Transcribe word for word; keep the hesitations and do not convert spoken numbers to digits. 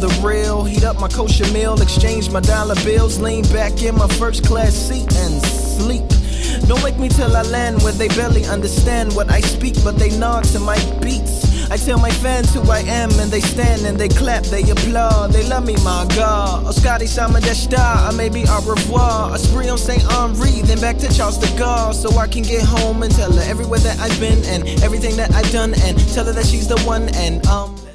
the real. Heat up my kosher meal, exchange my dollar bills, lean back in my first class seat and sleep. Don't wake me till I land where they barely understand what I speak, but they nod to my beats. I tell my fans who I am and they stand and they clap, they applaud, they love me, my God. Oh, Scotty Sama Deshta, or maybe au revoir. A spree on Saint Henri, then back to Charles de Gaulle, so I can get home and tell her everywhere that I've been and everything that I've done, and tell her that she's the one. And um